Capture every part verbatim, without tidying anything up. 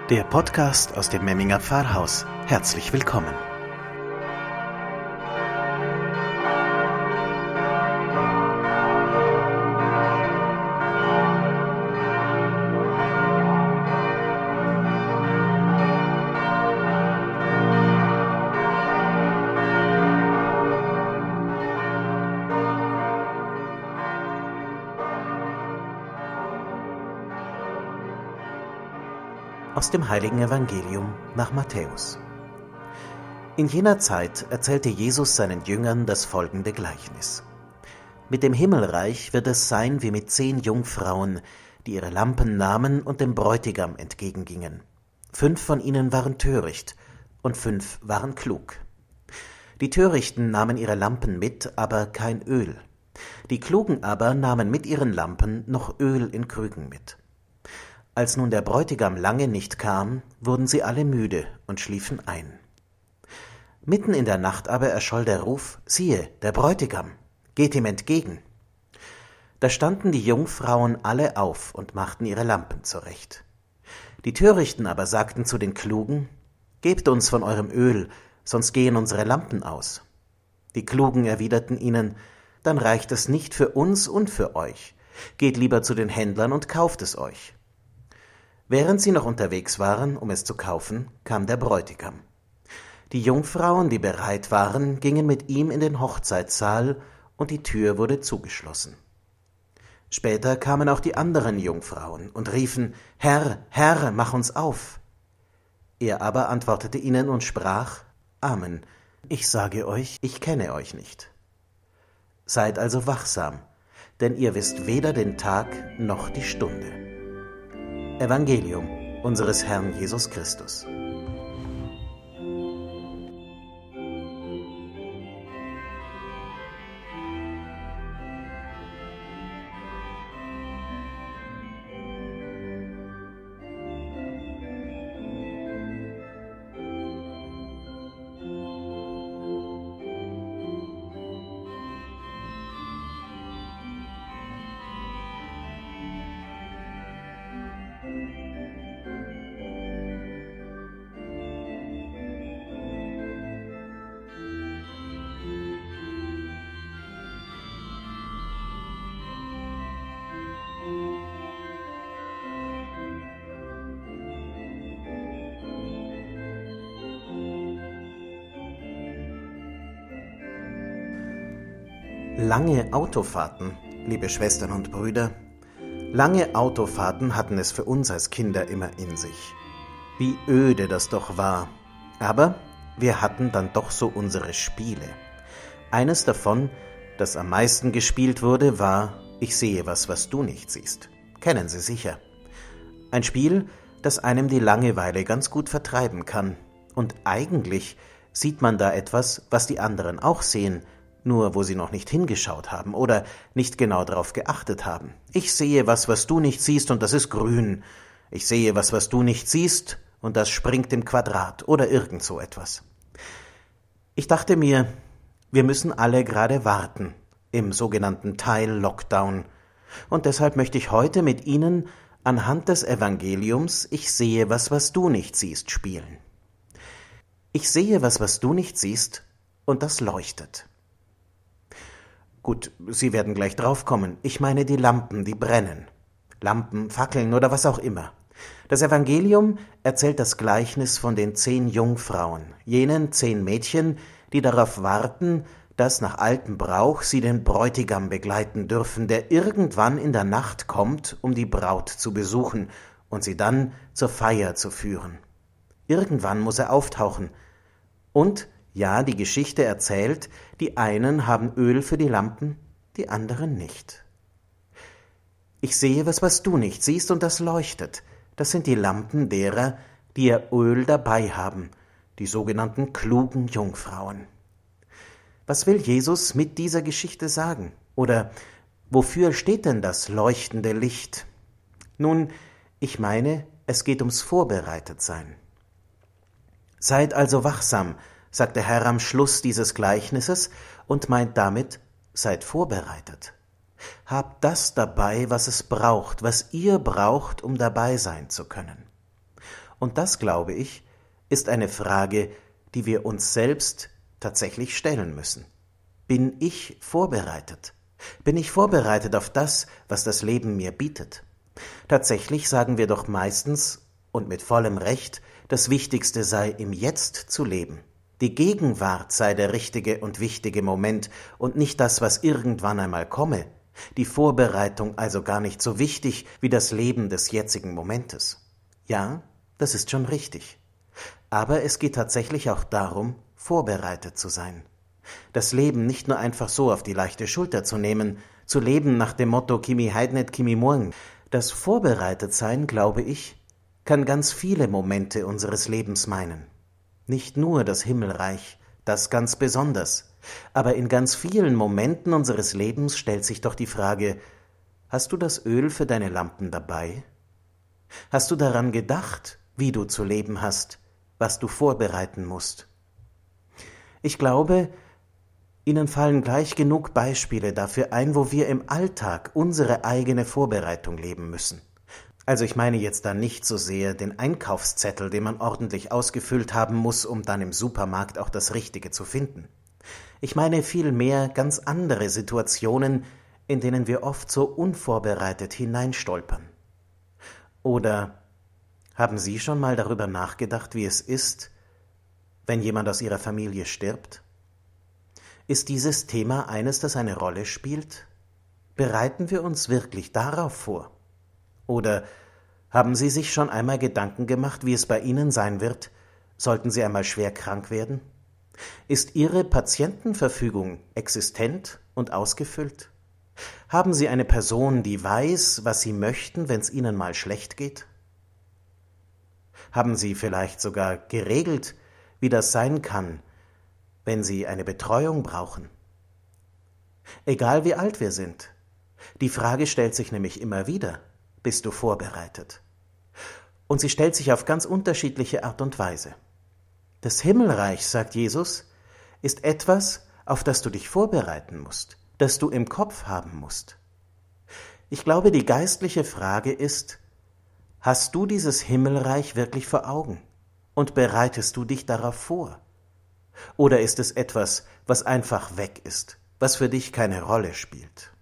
Der Podcast aus dem Memminger Pfarrhaus. Herzlich willkommen. Aus dem Heiligen Evangelium nach Matthäus. In jener Zeit erzählte Jesus seinen Jüngern das folgende Gleichnis. Mit dem Himmelreich wird es sein wie mit zehn Jungfrauen, die ihre Lampen nahmen und dem Bräutigam entgegengingen. Fünf von ihnen waren töricht und fünf waren klug. Die Törichten nahmen ihre Lampen mit, aber kein Öl. Die Klugen aber nahmen mit ihren Lampen noch Öl in Krügen mit. Als nun der Bräutigam lange nicht kam, wurden sie alle müde und schliefen ein. Mitten in der Nacht aber erscholl der Ruf: Siehe, der Bräutigam, geht ihm entgegen. Da standen die Jungfrauen alle auf und machten ihre Lampen zurecht. Die Törichten aber sagten zu den Klugen: Gebt uns von eurem Öl, sonst gehen unsere Lampen aus. Die Klugen erwiderten ihnen: Dann reicht es nicht für uns und für euch. Geht lieber zu den Händlern und kauft es euch. Während sie noch unterwegs waren, um es zu kaufen, kam der Bräutigam. Die Jungfrauen, die bereit waren, gingen mit ihm in den Hochzeitssaal, und die Tür wurde zugeschlossen. Später kamen auch die anderen Jungfrauen und riefen: Herr, Herr, mach uns auf. Er aber antwortete ihnen und sprach: Amen, ich sage euch, ich kenne euch nicht. Seid also wachsam, denn ihr wisst weder den Tag noch die Stunde. Evangelium unseres Herrn Jesus Christus. Lange Autofahrten, liebe Schwestern und Brüder, lange Autofahrten hatten es für uns als Kinder immer in sich. Wie öde das doch war. Aber wir hatten dann doch so unsere Spiele. Eines davon, das am meisten gespielt wurde, war Ich sehe was, was du nicht siehst. Kennen Sie sicher. Ein Spiel, das einem die Langeweile ganz gut vertreiben kann. Und eigentlich sieht man da etwas, was die anderen auch sehen, nur wo sie noch nicht hingeschaut haben oder nicht genau darauf geachtet haben. Ich sehe was, was du nicht siehst, und das ist grün. Ich sehe was, was du nicht siehst, und das springt im Quadrat oder irgend so etwas. Ich dachte mir, wir müssen alle gerade warten im sogenannten Teil-Lockdown, und deshalb möchte ich heute mit Ihnen anhand des Evangeliums Ich sehe was, was du nicht siehst spielen. Ich sehe was, was du nicht siehst, und das leuchtet. Gut, Sie werden gleich draufkommen. Ich meine die Lampen, die brennen. Lampen, Fackeln oder was auch immer. Das Evangelium erzählt das Gleichnis von den zehn Jungfrauen, jenen zehn Mädchen, die darauf warten, dass nach altem Brauch sie den Bräutigam begleiten dürfen, der irgendwann in der Nacht kommt, um die Braut zu besuchen und sie dann zur Feier zu führen. Irgendwann muss er auftauchen. Und ja, die Geschichte erzählt, die einen haben Öl für die Lampen, die anderen nicht. Ich sehe was, was du nicht siehst, und das leuchtet. Das sind die Lampen derer, die ihr Öl dabei haben, die sogenannten klugen Jungfrauen. Was will Jesus mit dieser Geschichte sagen? Oder wofür steht denn das leuchtende Licht? Nun, ich meine, es geht ums Vorbereitetsein. Seid also wachsam, sagt der Herr am Schluss dieses Gleichnisses und meint damit, seid vorbereitet. Habt das dabei, was es braucht, was ihr braucht, um dabei sein zu können. Und das, glaube ich, ist eine Frage, die wir uns selbst tatsächlich stellen müssen. Bin ich vorbereitet? Bin ich vorbereitet auf das, was das Leben mir bietet? Tatsächlich sagen wir doch meistens, und mit vollem Recht, das Wichtigste sei, im Jetzt zu leben. Die Gegenwart sei der richtige und wichtige Moment und nicht das, was irgendwann einmal komme. Die Vorbereitung also gar nicht so wichtig wie das Leben des jetzigen Momentes. Ja, das ist schon richtig. Aber es geht tatsächlich auch darum, vorbereitet zu sein. Das Leben nicht nur einfach so auf die leichte Schulter zu nehmen, zu leben nach dem Motto Kimi heut nicht, Kimi morgen. Das Vorbereitetsein, glaube ich, kann ganz viele Momente unseres Lebens meinen. Nicht nur das Himmelreich, das ganz besonders, aber in ganz vielen Momenten unseres Lebens stellt sich doch die Frage, hast du das Öl für deine Lampen dabei? Hast du daran gedacht, wie du zu leben hast, was du vorbereiten musst? Ich glaube, Ihnen fallen gleich genug Beispiele dafür ein, wo wir im Alltag unsere eigene Vorbereitung leben müssen. Also ich meine jetzt da nicht so sehr den Einkaufszettel, den man ordentlich ausgefüllt haben muss, um dann im Supermarkt auch das Richtige zu finden. Ich meine vielmehr ganz andere Situationen, in denen wir oft so unvorbereitet hineinstolpern. Oder haben Sie schon mal darüber nachgedacht, wie es ist, wenn jemand aus Ihrer Familie stirbt? Ist dieses Thema eines, das eine Rolle spielt? Bereiten wir uns wirklich darauf vor? Oder haben Sie sich schon einmal Gedanken gemacht, wie es bei Ihnen sein wird, sollten Sie einmal schwer krank werden? Ist Ihre Patientenverfügung existent und ausgefüllt? Haben Sie eine Person, die weiß, was Sie möchten, wenn es Ihnen mal schlecht geht? Haben Sie vielleicht sogar geregelt, wie das sein kann, wenn Sie eine Betreuung brauchen? Egal wie alt wir sind, die Frage stellt sich nämlich immer wieder, bist du vorbereitet? Und sie stellt sich auf ganz unterschiedliche Art und Weise. Das Himmelreich, sagt Jesus, ist etwas, auf das du dich vorbereiten musst, das du im Kopf haben musst. Ich glaube, die geistliche Frage ist, hast du dieses Himmelreich wirklich vor Augen und bereitest du dich darauf vor? Oder ist es etwas, was einfach weg ist, was für dich keine Rolle spielt?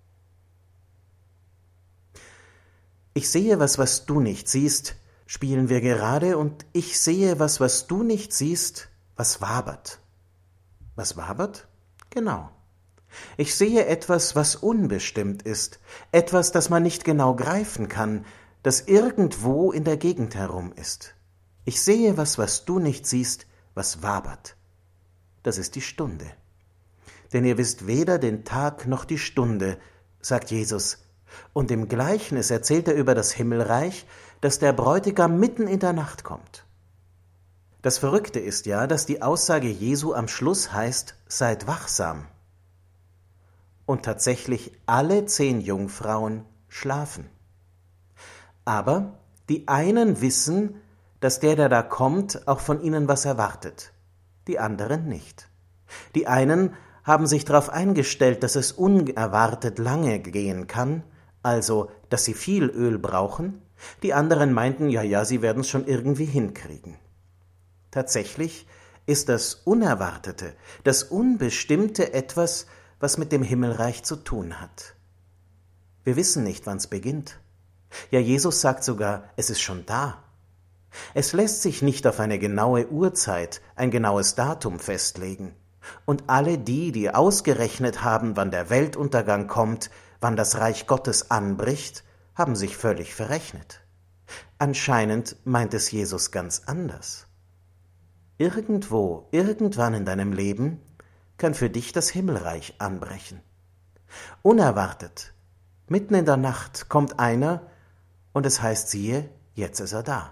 Ich sehe was, was du nicht siehst, spielen wir gerade, und ich sehe was, was du nicht siehst, was wabert. Was wabert? Genau. Ich sehe etwas, was unbestimmt ist, etwas, das man nicht genau greifen kann, das irgendwo in der Gegend herum ist. Ich sehe was, was du nicht siehst, was wabert. Das ist die Stunde. Denn ihr wisst weder den Tag noch die Stunde, sagt Jesus. Und im Gleichnis erzählt er über das Himmelreich, dass der Bräutigam mitten in der Nacht kommt. Das Verrückte ist ja, dass die Aussage Jesu am Schluss heißt, seid wachsam. Und tatsächlich alle zehn Jungfrauen schlafen. Aber die einen wissen, dass der, der da kommt, auch von ihnen was erwartet, die anderen nicht. Die einen haben sich darauf eingestellt, dass es unerwartet lange gehen kann, also dass sie viel Öl brauchen, die anderen meinten, ja, ja, sie werden es schon irgendwie hinkriegen. Tatsächlich ist das Unerwartete, das Unbestimmte etwas, was mit dem Himmelreich zu tun hat. Wir wissen nicht, wann es beginnt. Ja, Jesus sagt sogar, es ist schon da. Es lässt sich nicht auf eine genaue Uhrzeit, ein genaues Datum festlegen. Und alle die, die ausgerechnet haben, wann der Weltuntergang kommt, wann das Reich Gottes anbricht, haben sich völlig verrechnet. Anscheinend meint es Jesus ganz anders. Irgendwo, irgendwann in deinem Leben kann für dich das Himmelreich anbrechen. Unerwartet, mitten in der Nacht kommt einer und es heißt, siehe, jetzt ist er da.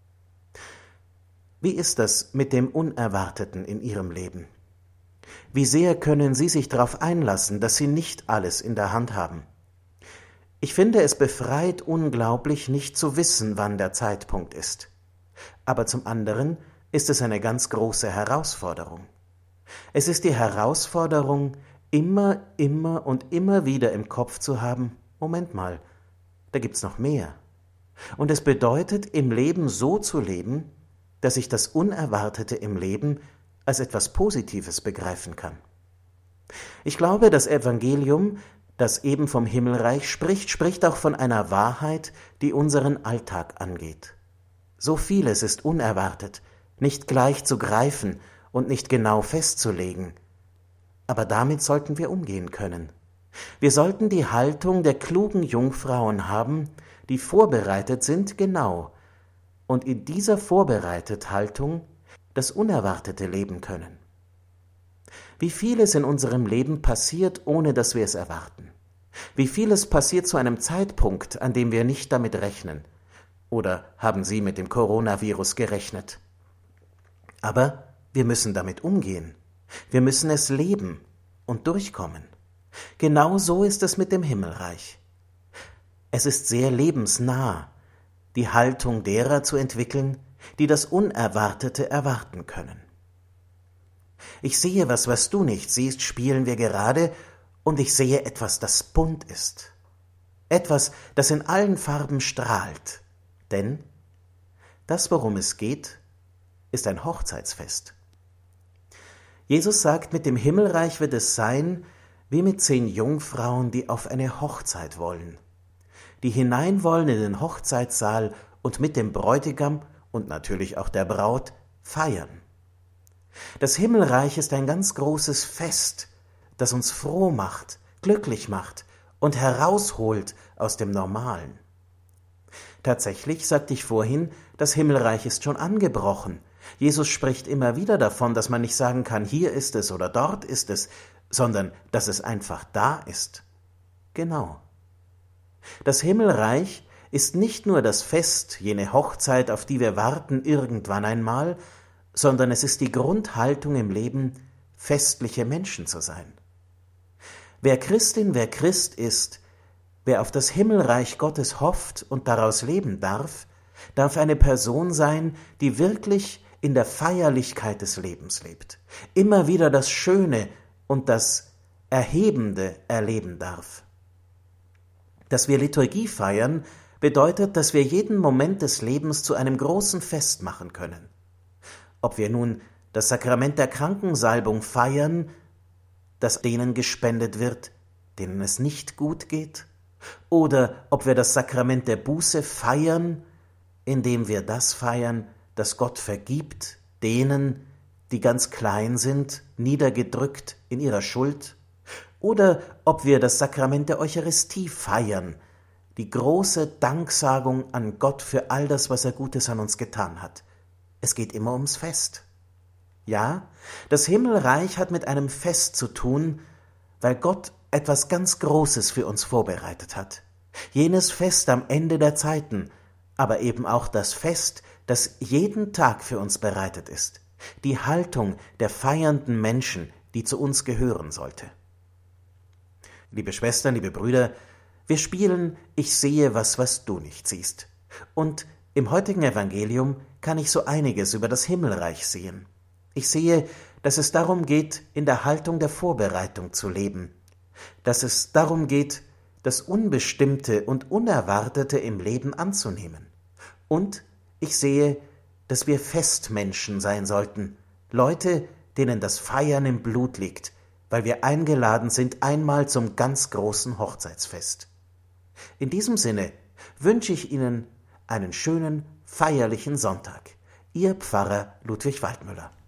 Wie ist das mit dem Unerwarteten in Ihrem Leben? Wie sehr können Sie sich darauf einlassen, dass Sie nicht alles in der Hand haben? Ich finde, es befreit unglaublich, nicht zu wissen, wann der Zeitpunkt ist. Aber zum anderen ist es eine ganz große Herausforderung. Es ist die Herausforderung, immer, immer und immer wieder im Kopf zu haben, Moment mal, da gibt's noch mehr. Und es bedeutet, im Leben so zu leben, dass ich das Unerwartete im Leben als etwas Positives begreifen kann. Ich glaube, das Evangelium, das eben vom Himmelreich spricht, spricht auch von einer Wahrheit, die unseren Alltag angeht. So vieles ist unerwartet, nicht gleich zu greifen und nicht genau festzulegen. Aber damit sollten wir umgehen können. Wir sollten die Haltung der klugen Jungfrauen haben, die vorbereitet sind, genau, und in dieser vorbereitet Haltung das Unerwartete leben können. Wie vieles in unserem Leben passiert, ohne dass wir es erwarten. Wie vieles passiert zu einem Zeitpunkt, an dem wir nicht damit rechnen. Oder haben Sie mit dem Coronavirus gerechnet? Aber wir müssen damit umgehen. Wir müssen es leben und durchkommen. Genau so ist es mit dem Himmelreich. Es ist sehr lebensnah, die Haltung derer zu entwickeln, die das Unerwartete erwarten können. Ich sehe was, was du nicht siehst, spielen wir gerade, und ich sehe etwas, das bunt ist. Etwas, das in allen Farben strahlt. Denn das, worum es geht, ist ein Hochzeitsfest. Jesus sagt, mit dem Himmelreich wird es sein, wie mit zehn Jungfrauen, die auf eine Hochzeit wollen, die hinein wollen in den Hochzeitssaal und mit dem Bräutigam und natürlich auch der Braut feiern. Das Himmelreich ist ein ganz großes Fest, das uns froh macht, glücklich macht und herausholt aus dem Normalen. Tatsächlich, sagte ich vorhin, das Himmelreich ist schon angebrochen. Jesus spricht immer wieder davon, dass man nicht sagen kann, hier ist es oder dort ist es, sondern dass es einfach da ist. Genau. Das Himmelreich ist nicht nur das Fest, jene Hochzeit, auf die wir warten irgendwann einmal, sondern es ist die Grundhaltung im Leben, festliche Menschen zu sein. Wer Christin, wer Christ ist, wer auf das Himmelreich Gottes hofft und daraus leben darf, darf eine Person sein, die wirklich in der Feierlichkeit des Lebens lebt, immer wieder das Schöne und das Erhebende erleben darf. Dass wir Liturgie feiern, bedeutet, dass wir jeden Moment des Lebens zu einem großen Fest machen können. Ob wir nun das Sakrament der Krankensalbung feiern, das denen gespendet wird, denen es nicht gut geht, oder ob wir das Sakrament der Buße feiern, indem wir das feiern, dass Gott vergibt denen, die ganz klein sind, niedergedrückt in ihrer Schuld, oder ob wir das Sakrament der Eucharistie feiern, die große Danksagung an Gott für all das, was er Gutes an uns getan hat. Es geht immer ums Fest. Ja, das Himmelreich hat mit einem Fest zu tun, weil Gott etwas ganz Großes für uns vorbereitet hat. Jenes Fest am Ende der Zeiten, aber eben auch das Fest, das jeden Tag für uns bereitet ist. Die Haltung der feiernden Menschen, die zu uns gehören sollte. Liebe Schwestern, liebe Brüder, wir spielen Ich sehe was, was du nicht siehst. Und im heutigen Evangelium kann ich so einiges über das Himmelreich sehen. Ich sehe, dass es darum geht, in der Haltung der Vorbereitung zu leben, dass es darum geht, das Unbestimmte und Unerwartete im Leben anzunehmen. Und ich sehe, dass wir Festmenschen sein sollten, Leute, denen das Feiern im Blut liegt, weil wir eingeladen sind einmal zum ganz großen Hochzeitsfest. In diesem Sinne wünsche ich Ihnen einen schönen, feierlichen Sonntag. Ihr Pfarrer Ludwig Waldmüller.